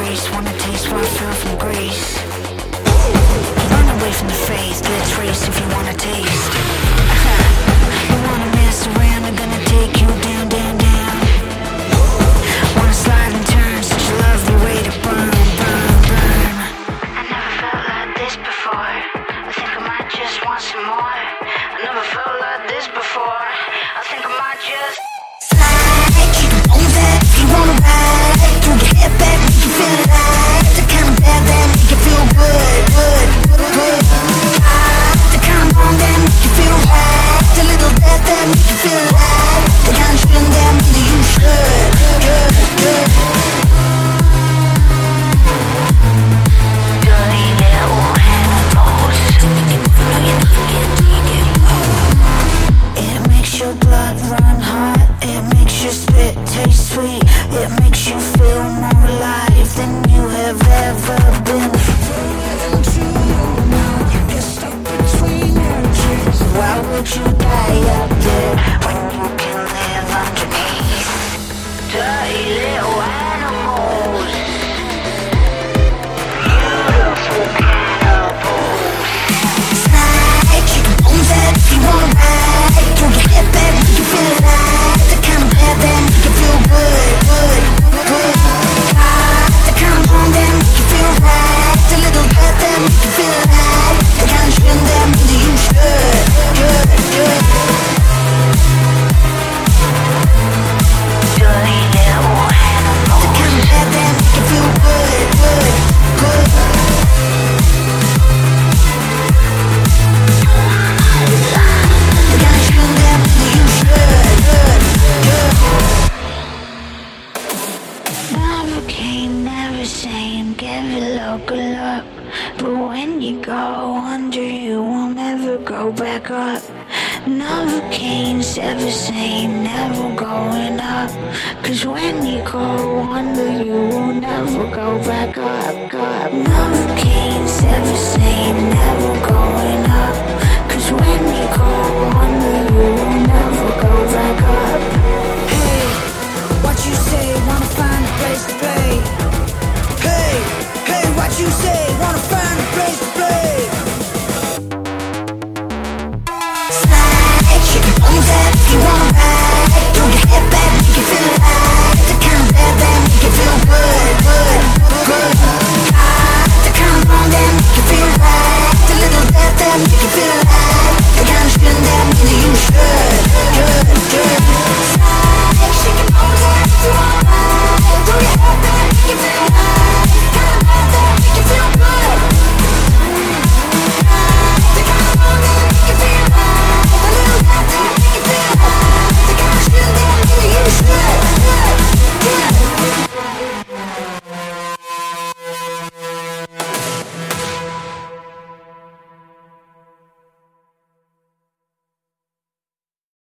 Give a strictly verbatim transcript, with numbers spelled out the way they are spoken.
grace. Wanna taste what I feel from grace. Run away from the faith. Let's race if you wanna taste. You wanna mess around, I'm gonna take you down, down, down. Wanna slide and turn, such a lovely way to burn, burn, burn. I never felt like this before. I think I might just want some more. I never felt like this before. I think I might just slide, keep it on that if you wanna ride. Throw your head back, make you feel alive. The kind of bad that make you feel good, good, good. Ah, the kind of wrong that make you feel right. The little death that make you feel alive. The kind of shooting that maybe you should, good, good. Dirty little animals. It makes your blood run hot. It makes your spit taste sweet. It makes you feel more alive than you have ever been. Why would you die up there when you can live underneath? Dirty little animals. Beautiful cannibals. Slide, kick the bones out if you wanna ride. Throw your head back, make you feel alive. The kind of bad that make you feel good, good, good. Ah, the kind of wrong that make you feel right. The little bad that make you feel alive. The kind of shit that maybe you should, good, good. Dirty little animals. The kind of bad that make you feel good, good, good. The kind of shit that maybe you should, good, good. Never came, never same, give it look, good luck. But when you go under, you will never go back up. Never came, never same, never going up. Cause when you go under, you will never go back up, up. Never came, never same, never going up. Cause when you go under, you will never go back up. Hey, what you say, wanna find a place to play?